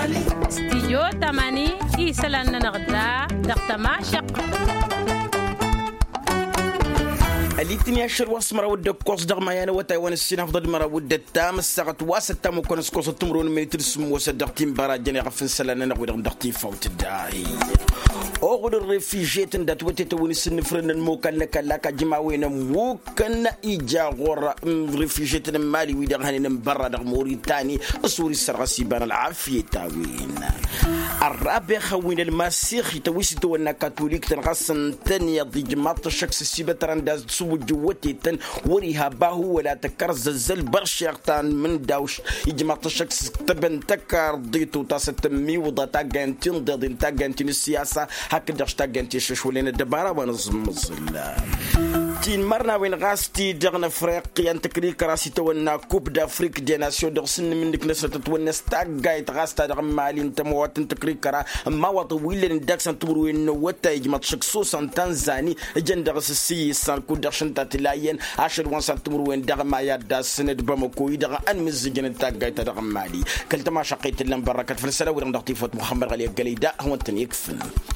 استيو تماني إيسلان نغدا دقتما شق الاتنين عشر واسمرا ودك قوس دغما يانا وتايوان السين افضل مرا ودت تام الساعه واسطه مكون سكوس تمرون متر سمو صدقتين برا جني غفن سلانه نقدر ندقتي فوت الداعي أغلى الريفيجيت ندات وتتوني سنفرن الموكل لك جماوين موكل إيجا غور ريفيجيت المالي ويدغهني نمبرا دغ موريتاني أسوري السرغسي بان العافية تاوين الرابع خوين المسيخ يتوسطو أن كاثوليك تنغسن تانية ضي جماعة الشخص السيبة ترانداز تسوي جوتي تن وريها باهو ولا تكرز الزل برشيغتان من داوش جماعة الشخص تبن تكر ضيتو تاسة ميوضة تاقانتين ضيضين تاقانتين السياسة هكذا اشتاقن تششولين الدبارة ونظم الظل تين مرنا وين غاستي دغنا فريقيا تكريك راسي تونا كوب دافريك دي ناسيون دغسن منك نسرة تونا ستاقاي تغاستا دغ مالي نتموات تكريك راه ما وطويل نداكسن تبروين نوتا يجمع تشكسوسا تنزاني جندغس السيسان كودرشن تاتلاين 10 وانسان تبروين دغ ما يادا سند بمكوي دغ انمزجن تاقاي تدغ مالي كلتما شقيت لهم بركات فلسلا وين ضغطيفوت محمد غالي قليدا هو انت يكفن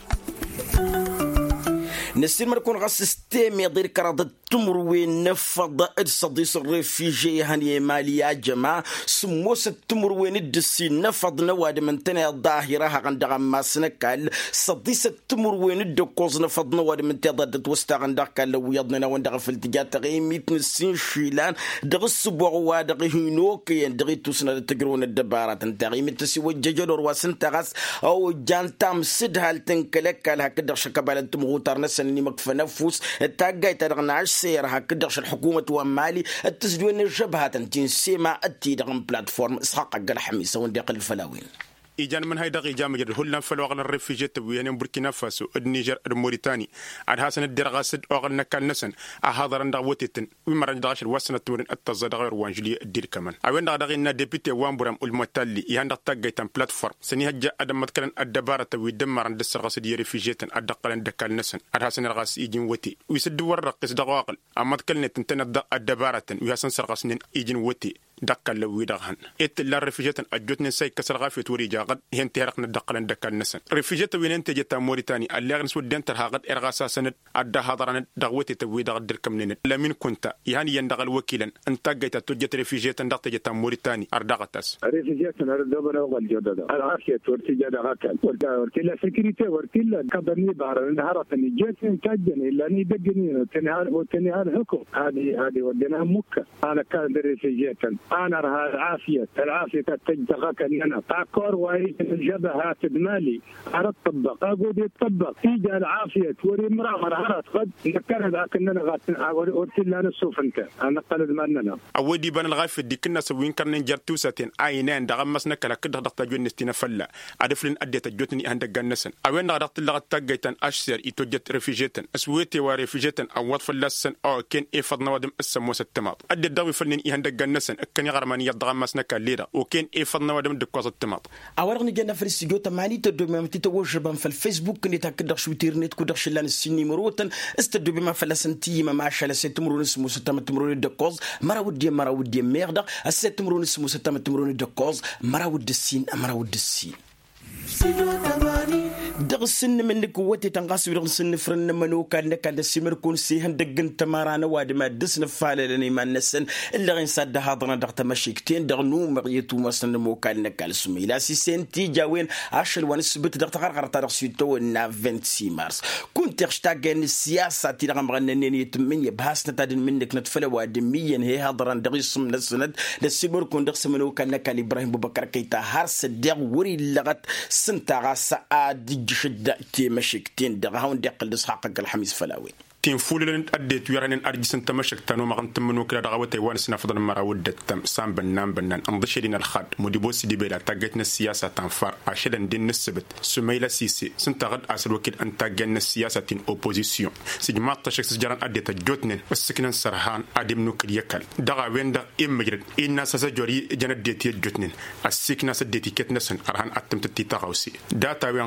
نسير مركون غاس ستيم يضير كراد التمروين نفض الصديس الريفيجي هني ماليا جماعة سموس التمروين الدسي نفض نواد من تني الظاهرة غندغ ما سنكال صديس التمروين الدكوز نفض نواد من تضد توستا غندغ لو يضنا وندغ في التجات غيميت نسين شيلان دغ السبوع وادغ هينوكي دغ توسنا تقرون الدبارات انتغي متسي وججل واسن تغس او جان تام سد هال تنكلك هكذا شكبال التمغوتر نسن مكفى نفوس التاقاي تدغن عالسير هكذا الحكومة ومالي التسدوين الجبهات انتين سيما التيدغن بلاتفورم اسحاق قل حميسة وندق الفلاوين إيجان من هاي دقي جامع جد هلنا فلوغنا الريفيجيت ويهن بوركينا فاسو النيجر الموريتاني عاد هاسن الدرغاسد أغلنا كان نسن أهذا رندا وتتن ومرن دغاش الوسنة تورن التزاد غير وانجلي الدير كمان أوين دغنا ديبيتي وامبرام المتالي يهن دقي تام بلاتفورم سني هجا أدم متكلن الدبارة ويدمر عند السرغاسد يريفيجيت أدقلن دكال نسن عاد هاسن الغاس إيجين وتي ويسد ورقس دغاقل أما تكلن تنتن الدبارة ويهسن سرغاسن إيجين وتي دكال لو يدغهن إت لا ريفيجيت أجوتن ساي كسر غافي توري جاقد هن تهرقنا دقلن دكال نسن ريفيجيت وين انت جتا موريتاني اللي غنس ودن ترهاقد ارغاسا سند ادا هضرن دغوتي توي دغ دركم نين لمن كنت يعني يندغل وكيلا انت جيت تجت ريفيجيت دقت جتا موريتاني اردغتس ريفيجيت اردبنا والجدد العافيه تورتي جدا غاكل ورتلا سكريتي ورتلا قبلني بحر نهارتني جيت تجني لاني دقني وتنهار حكم هذه ودنا مكه انا كان ريفيجيت انا العافيه تجتغاك انا تاكور واي الجبهات بمالي عرض طبق اقول يطبق تيجي العافيه توري مرامر عرض قد نكر ذاك اننا غاتن ورتلا نسوف انت انا قلد مننا اودي بان الغاف دي كنا سوين كرن جرتوساتين عينين دغمسنا كلا كده ضغط جنستنا فلا عرفلن اديت جوتني عند جنسن اوين ضغط لغت تاجيتن اشسر يتوجت ريفيجيتن اسويتي وريفيجيتن او فلسن او كان افضنا ودم اسم وستماط ادي الدوي فلن عند جنسن كان يغرمني يضغمسنا كليرا وكان افضنا ودم دكوز التماط أورغني جانا في الاستديو تماني تدوم تتوجب في الفيسبوك اللي تقدر شو تيرنت كدر شلان السني مروتن استدو بما فلسنتي ما شال ستمرون اسمه ستم تمرون دكوز مرا ودي ميردا الستمرون اسمه ستم تمرون دكوز مرا ود السين مرا ود السين دغسن من قوتي تنقاس ودغسن فرن منو كان السمر كون سيهن دقن تمارانا واد ما دسن فالني ما نسن الا غين صد هضنا دغ تمشيكتين دغنو مغيتو مسن مو كان سمي لا سي سنتي جاوين 10 ونسبت دغ تقرقر تاريخ سيتو نا 26 مارس كنت اشتاقن السياسه تي دغ مغنني يتمني بهاسنا تادن منك نتفلا واد ميين هي هضران دغ يسم نسند السمر كون دغ سمنو كان ابراهيم بوبكر كيتا هارس دغ وري لغت سنتا سعاد جشد تي مشكتين دغهون دقل اسحاق الحميس فلاوي تين فولن اديت يرانن ارجسن تمشك تانو ما غنت منو كلا دغوتي وان سنفضل مرا ودت تم سام بنان انضشرين الخد مديبوس دي بلا تاجتنا السياسه تنفر عشان دين نسبت سميله سيسي سنتغد اسل وكيل ان تاجن السياسه تين اوبوزيسيون سيجما تشك سجران اديت جوتن السكنن سرحان ادم نوكل يكل دغا ويندا امجرد ان سجوري جند ديتي جوتن السكنه سديتي كتنسن ارهان اتم تتي تاوسي داتا وين غد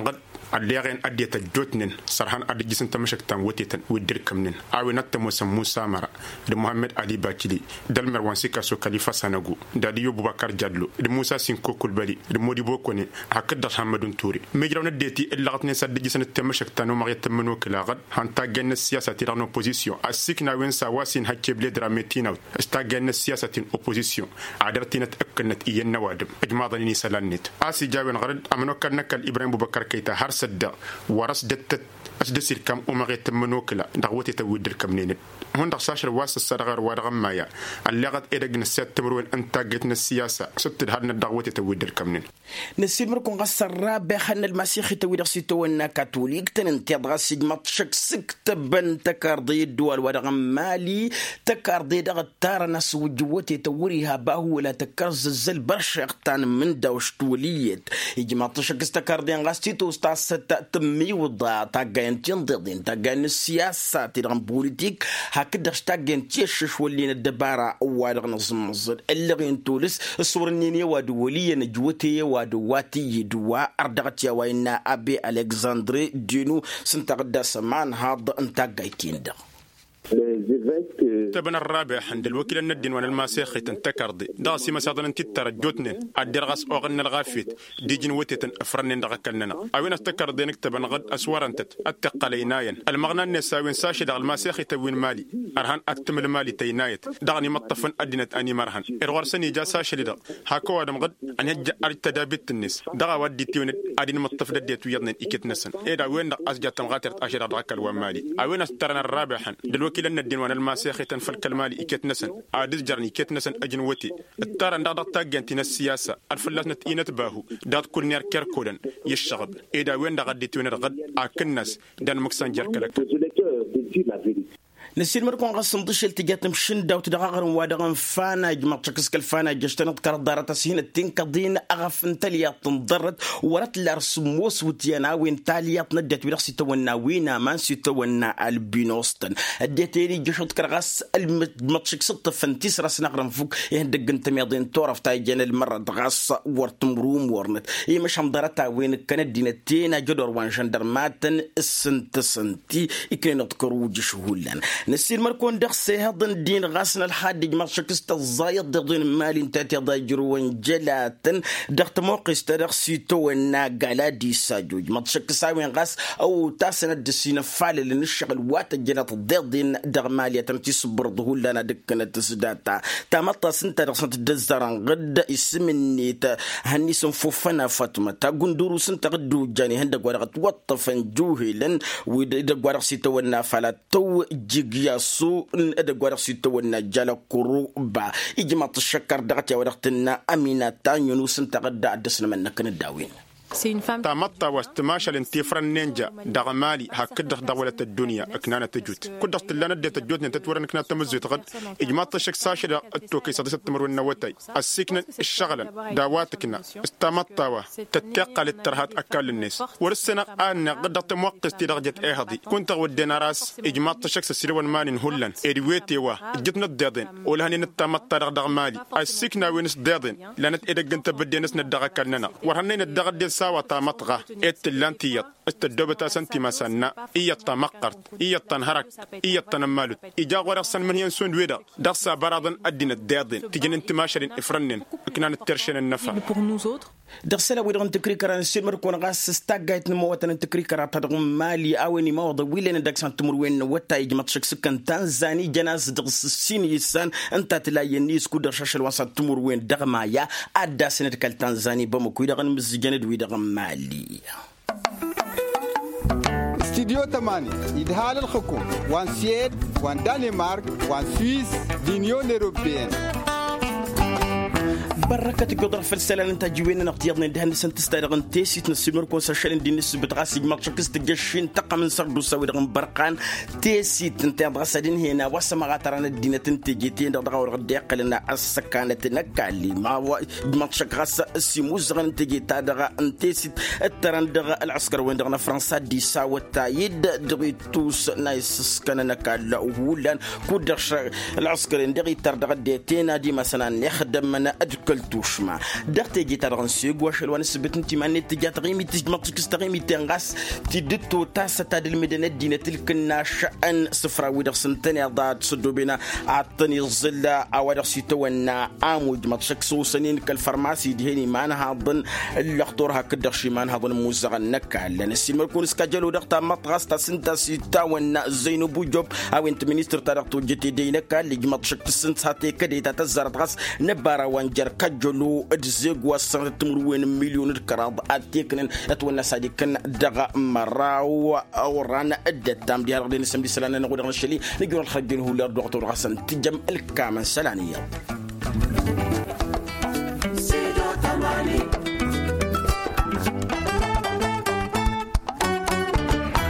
الليغين أديت الجوتنين صرحان أدي جسن تمشك تام وتيتن ودير كمنين أو نتموس موسى مرا محمد علي باكلي دل مروان سيكا سو خليفة سانغو داليو بوبكر جادلو موسى سينكو كولبالي مودي بوكوني هكذا حمد توري ميجراو نديتي إلا غتني سد جسن تمشك تانو ما يتمنو كلا غد هانتاجن السياسة تيران أوبوزيسيون السكنا وين سواسين هكي بلاد راميتينا استاجن السياسة أوبوزيسيون عدرتنا تأكلت إيه النوادم إجماضني سلانيت آسي جاوين غرد أمنو كرنك إبراهيم بوبكر كيتا هرسد ورس دتت أسدسير كم أمغي تمنو كلا دغوتي تودر كمنين هون دخساشر واس الصدغر ورغم مايا اللي غد إدقن السياد تمروين أنتاجتنا السياسة ستد هادنا دغوتي تودر كمنين نسير مركون غسر رابع خن المسيحي تويدر سيتونا كاثوليك تننتظر سيجمات شك سكتبن تكارضي الدول ورغم مالي تكارضي دغتار ناس وجوتي توريها باهو ولا تكرز الزل برشا اقتان من دوش توليت يجمات شك استكاردي غاستيتو ستاس تأتمي وضع تاقين تنضيضين تاقين السياسة تيرغم بوليتيك هكذا تاقين تيشش ولينا الدبارة ورغم نصمصر اللي غين تولس الصورنيني ودوليا نجوتي ودواتي يدوا أردغتيا وإنا أبي ألكسندري دينو سنتغدى سمان هذا انتاقايتين ده تبن الرابع عند الوكيل الندين وانا الماسيخي تنتكردي داسي مسادن انت ترجوتني الدرغس اوغن الغافيت ديجن وتتن افرنن دغكلنا اوين استكردي نكتبن غد اسوار انت اتقليناين المغنى النساوين ساشي دغ الماسيخي توين مالي ارهان اكتمل مالي تينايت دغني مطفن ادنت اني مرهن ارغرسني جا ساشي دغ هاكو ادم غد ان هج ارتدابت النس دغ ودي تيون ادين مطف دديت ويدن ايكت نسن ايدا وين اسجاتم غاتر اشر دغكل ومالي اوين استرن الرابع الوكيل الندين وانا الماسيخي فالكلمالي إكت نسن عادز جرني كت نسن أجنوتي التارن داد تاجنتنا السياسة الفلاسنة إينت باهو داد كل نير كركولن يشغب إذا وين دغدي توين رغد أكنس دان مكسان جركلك نسير مركون غصن ضشل تجاتم شندا وتدغغر وادغن فانا جمع تشكسك الفانا جشتنط كردارة تسهين التنكضين أغفن تاليات تنضرت ورت لارسموس وتيانا وين تاليات ندت ورخصي تونا وينا مانسي تونا البينوستن الديتيري جشوت كرغاس المتشك سطة فانتيس راس نغرم فوق يهندق انت ميضين تورف تايجان المرة دغاس ورتمروم ورنت اي مش مضارتا وين كانت دينتين جدور وان جندرماتن السنتي يكين نذكروا جشهولان نسير مركون دخسي هضن دين غاسنا الحادج مرشكست الزايد دين مالي انتاتي ضاجرون جلاتن دخت موقس تدخسي تونا قالادي ساجوج مرشكساوين غاس او تاسنا الدسين فالي لنشغل وات جلات الضيضين دغمالية تمتي صبرضه لنا دكنا تسداتا تامطا سنتا رخصة الدزاران غد اسمني هني سنفوفنا فاطمة قندورو سنتا غدو جاني هندق ورغت وطفن جوهلا ويدق ورغسي تونا فالا تو جياسو ادغوار سيتونا جالا كروبا اجماط الشكر دغتي ورختنا امينه تانيو سنتغدا دسنا من كن داوين تامطا واستماشا الانتفرن نينجا دغمالي هكذا دولة الدنيا اكنانا تجوت كدخت لنا ديت الجوت نتتورن كنا تمزيت غد اجماط الشك ساشا التوكي صدست تمر النوتاي السكن الشغل داواتكنا استمطا تتقى للترهات اكل الناس ورسنا ان قد تموقس درجه اهدي كنت ودينا راس اجماط الشك سيرون مان هولن ادويتي وا جتنا الدادين ولهني نتمطا دغمالي السكن وينس دادين لانت اذا كنت بدينس ندغكلنا ورهنين الدغد ساوى تامطغة اتلانتيات استدوبتا سنتي مسنا اي التمقرت اي التنهرك اي التنمالت اجا غرسن من ينسون ويدا دخسا برادن ادين الدادين تجن انت ماشرين افرنن كنا نترشن النفع دخسلا ويدغن تكريكرا نسير كون غاس استاغايت نموتن تكريكرا تدغم مالي اويني موض ويلين داكسان تمروين وتا يجمط شكسكن تنزاني جناس دغس سينيسان انت تلاي نيس كودر شاشل وسط تمروين دغمايا ادا سنه كال تنزاني بمكو يدغن مسجند ويدغم مالي استديو 8 يدهال الحكومة وان سيد وان دنمارك وان سويس دينيون اوروبيين بركة قدر فلسلان انت جوين نقطيضنا دهن سنت استارغن تيسيت نسيمر كون ساشلين دي نسبة غاسي مارشكس تجشين تقام من سردو سويدغن برقان تيسيت انت غاسدين هنا وسما غاتران الدينة تنتجيتين دغور غديق لنا السكانة نكالي ما مارشك غاس سيموزغن تجيتا دغا انتيسيت التران دغا العسكر وين دغنا فرنسا دي ساوة تايد دغي توس نايس سكان نكال ولان كودرش العسكرين دغي تردغ ديتين دي مثلا يخدم من كلتوش ما دقت جيت رانسيق واش الوان سبت انت ما نتجا تغيمي تجمط تستغيمي تنغاس تدتو تاسا تاد المدينه دينا تلك الناشئن صفرا ودر سنتين ضاد صدو بنا عطني الظله او سيتونا امود ما تشكسو سنين كالفارماسي دهني ما انا هظن الاخطور هكذا شي ما هظن موزغ النكا لان السيما يكون سكاجلو دقتا مطغاس تسنتا سيتا ونا زينب بوجوب او انت مينستر تارقتو جتي دينكا اللي ما تشك سنت هاتي كدي تتزرط غاس نبارا وانجر كجلو ادزيغ وسن تمروين مليون الكراب اتيكن اتونا سادي كن دغا مراو او رانا الدتام ديال غادي نسمي سلانا نقول الشلي نقول الخرج له الدكتور حسن تجم الكامل سلانيه